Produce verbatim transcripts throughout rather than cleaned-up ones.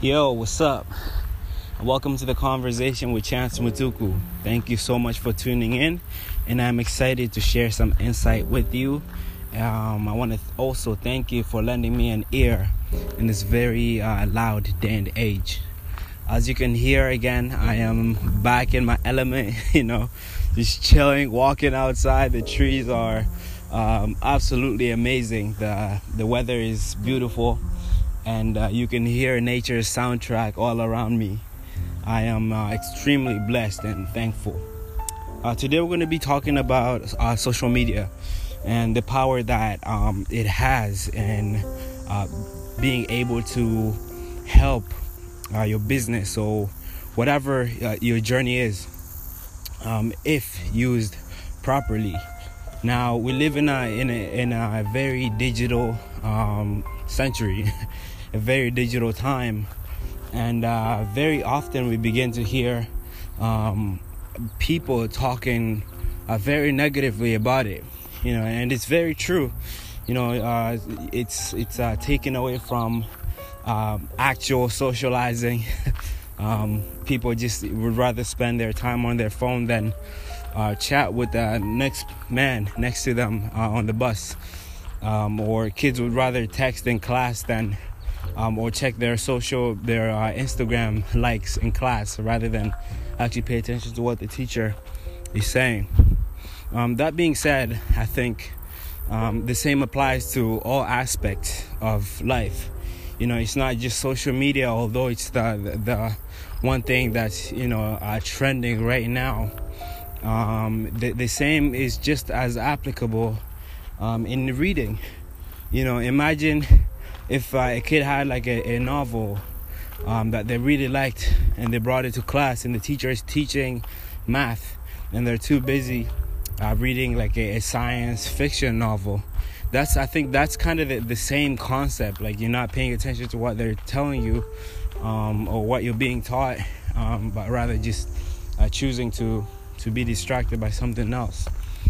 Yo, what's up? Welcome to the conversation with Chance Mutuku. Thank you so much for tuning in, and I'm excited to share some insight with you. Um, I want to also thank you for lending me an ear in this very uh, loud day and age. As you can hear again, I am back in my element, you know, just chilling, walking outside. The trees are um, absolutely amazing. The, the weather is beautiful. And uh, you can hear nature's soundtrack all around me. I am uh, extremely blessed and thankful. Uh, today we're going to be talking about uh, social media and the power that um, it has in uh, being able to help uh, your business or whatever uh, your journey is, um, if used properly. Now we live in a in a, in a very digital um, century. A very digital time, and uh, very often we begin to hear um, people talking uh, very negatively about it, you know, and it's very true. You know, uh, it's it's uh, taken away from uh, actual socializing. um, people just would rather spend their time on their phone than uh, chat with the next man next to them uh, on the bus, um, or kids would rather text in class than Um, or check their social, their uh, Instagram likes in class rather than actually pay attention to what the teacher is saying. Um, that being said, I think um, the same applies to all aspects of life. You know, it's not just social media, although it's the the, the one thing that's, you know, uh, trending right now. Um, the, the same is just as applicable um, in reading. You know, imagine if uh, a kid had like a, a novel um, that they really liked and they brought it to class and the teacher is teaching math and they're too busy uh, reading like a, a science fiction novel. That's I think that's kind of the, the same concept. Like, you're not paying attention to what they're telling you um, or what you're being taught, um, but rather just uh, choosing to, to be distracted by something else.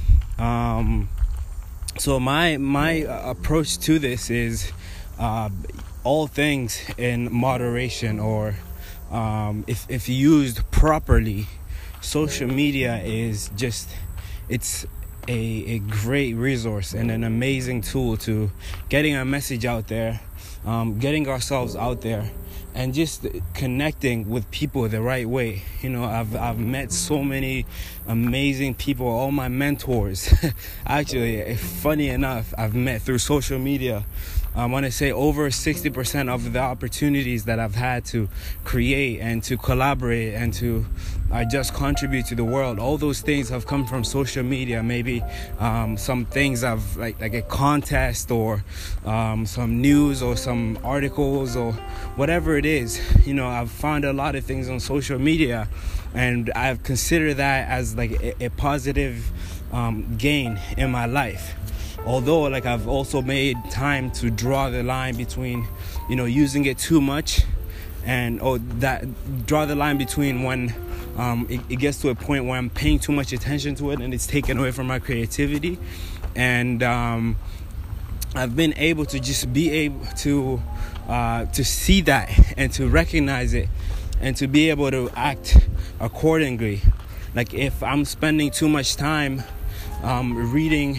Um, so my, my approach to this is Uh, all things in moderation, or um, if if used properly. Social media is just it's a, a great resource and an amazing tool to getting a message out there, um, getting ourselves out there, and just connecting with people the right way. You know, I've I've met so many amazing people, all my mentors. Actually, funny enough, I've met through social media. I want to say over sixty percent of the opportunities that I've had to create and to collaborate and to uh, just contribute to the world. All those things have come from social media. Maybe um, some things I've like like a contest or um, some news or some articles or whatever it is. You know, I've found a lot of things on social media, and I've considered that as like a, a positive um, gain in my life. Although, like, I've also made time to draw the line between, you know, using it too much and, oh, that, draw the line between when um, it, it gets to a point where I'm paying too much attention to it and it's taken away from my creativity. And um, I've been able to just be able to, uh, to see that and to recognize it and to be able to act accordingly. Like, if I'm spending too much time um, reading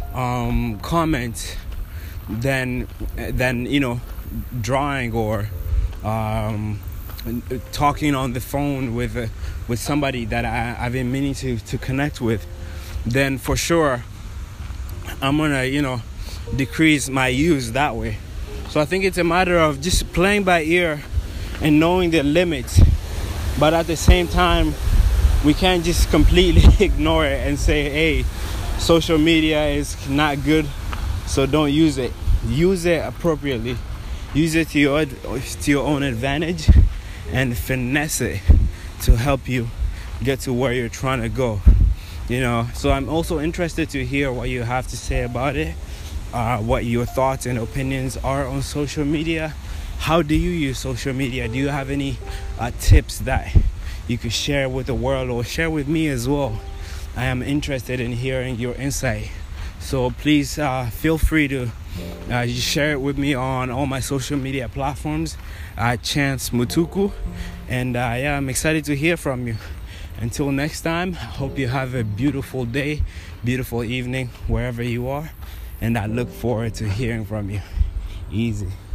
um comments than than you know drawing or um talking on the phone with uh, with somebody that I, I've been meaning to to connect with, then for sure I'm gonna you know decrease my use that way. So I think it's a matter of just playing by ear and knowing the limits, but at the same time we can't just completely ignore it and say, hey, social media is not good, so don't use it. Use it appropriately. Use it to your to your own advantage, and finesse it to help you get to where you're trying to go. You know. So I'm also interested to hear what you have to say about it. Uh, what your thoughts and opinions are on social media. How do you use social media? Do you have any uh, tips that you could share with the world or share with me as well? I am interested in hearing your insight. So please uh, feel free to Uh, you share it with me on all my social media platforms at Chance Mutuku. And uh, yeah, I'm excited to hear from you. Until next time, I hope you have a beautiful day, beautiful evening, wherever you are. And I look forward to hearing from you. Easy.